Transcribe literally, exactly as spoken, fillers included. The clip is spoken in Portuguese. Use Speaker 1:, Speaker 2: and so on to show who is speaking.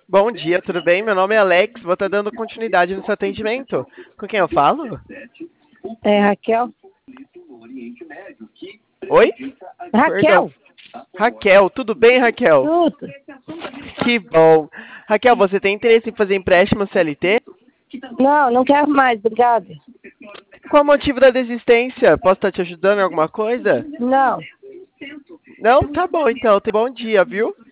Speaker 1: Bom dia, tudo bem? Meu nome é Alex, vou estar dando continuidade no seu atendimento. Com quem eu falo?
Speaker 2: É Raquel?
Speaker 1: Oi? Perdão.
Speaker 2: Raquel?
Speaker 1: Raquel, tudo bem, Raquel?
Speaker 2: Tudo.
Speaker 1: Que bom. Raquel, você tem interesse em fazer empréstimo C L T?
Speaker 2: Não, não quero mais, obrigada.
Speaker 1: Qual o motivo da desistência? Posso estar te ajudando em alguma coisa?
Speaker 2: Não.
Speaker 1: Não? Tá bom, então. Tenha bom dia, viu?